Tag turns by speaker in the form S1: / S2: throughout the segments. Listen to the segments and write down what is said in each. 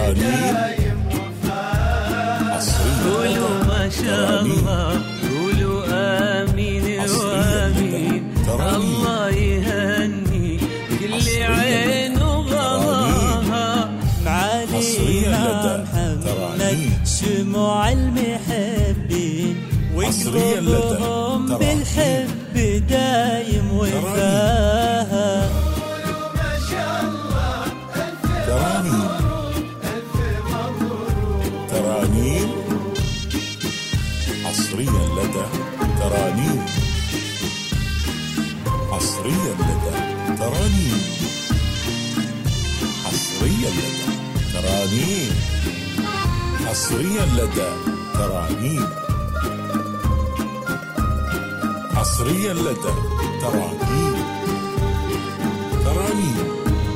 S1: ترانيم
S2: قولوا ما شاء الله، قولوا آمين وآمين. الله يهني كل عين وغلاها.
S3: معالينا محمد شموع المحبين، وقلوبهم بالحب دايم وفاها.
S1: ترانيم حصريا لدى ترانيم، حصريا لدى ترانيم، حصريا لدى ترانيم، حصريا لدى ترانيم، حصريا لدى ترانيم. ترانيم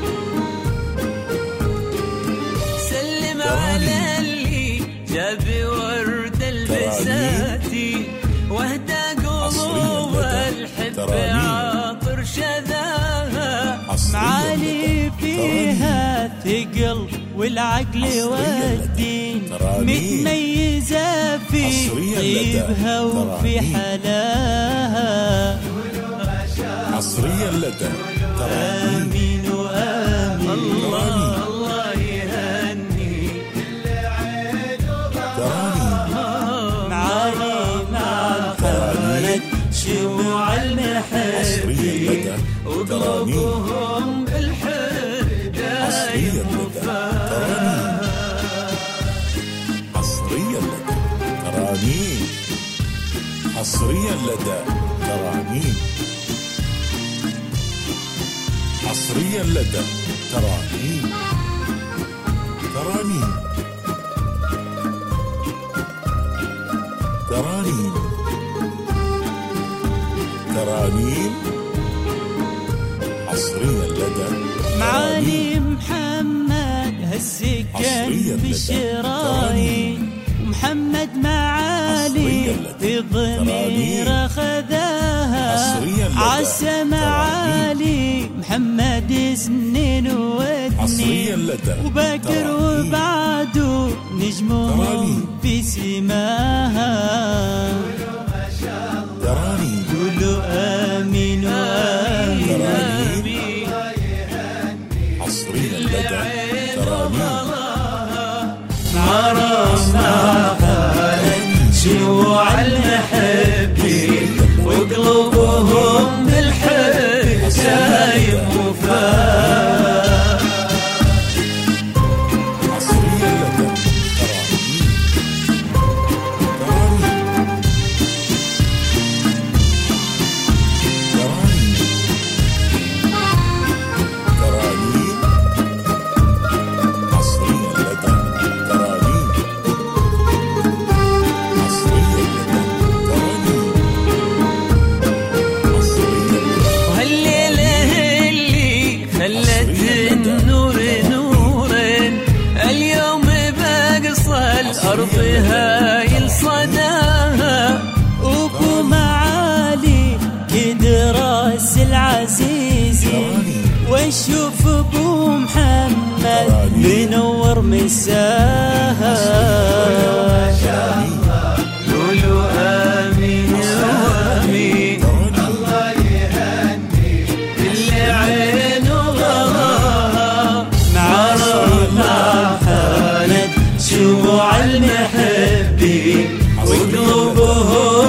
S2: سلم على اللي جاب ورد البساتي، واهدى قلوب الحب عاطر شذاها.
S3: معالي فيها ثقل والعقل والدين، متميزة في طيبها وفي حلاها.
S1: حصريا لدى ترانيم.
S3: آمين وآمين.
S2: الله يهني
S1: ترانيم
S3: مع محمد شموع المحبين،
S2: وقلوبهم بالحب دايم وفاها.
S1: حصريا لدى ترانيم، حصريا لدى ترانيم، حصريا لدى ترانيم. ترانيم ترانيم ترانيم حصريا لدى
S3: معالي محمد هالسكن بالشرايين، ومحمد معالي في الضمير خذاها. عسى معالي محمد سنين ودنين، وبكر وبعده نجمهم في سماها. قولوا آمين وآمين.
S1: حصريا لدى ترانيم.
S2: عرفنا حالك شموع المحبين، وقلوبهم بالحب دايم وفاها.
S1: حصريا لدى ترانيم. ترانيم حصريا لدى ترانيم، حصريا لدى ترانيم، حصريا لدى.
S2: وهالليلة اللي خلت النور نورين، اليوم باقصى الأرض هايل صداها.
S3: أبو معالي كدراس العزيزي، واشوف ابو محمد منور مساها.
S2: قولوا آمين وآمين. الله يهني كل عين وغلاها.
S3: عرفنا محمد شموع المحبين، وقلوبهم